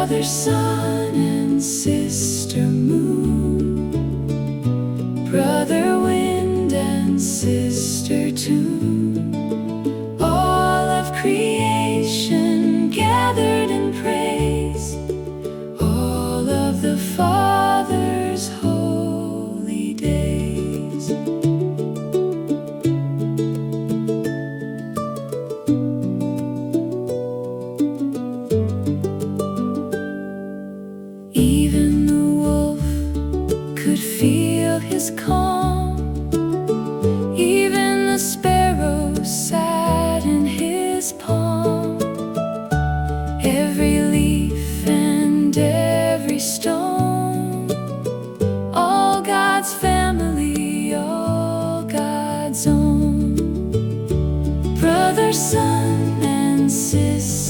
brother, sun, and sister moon, brother wind and sister tune, all of creation gathered in praise, all of the Father's holy days. Even the wolf could feel his calm, even the sparrow sat in his palm. Every leaf and every stone, all God's family, all God's own. Brother, sun, and sister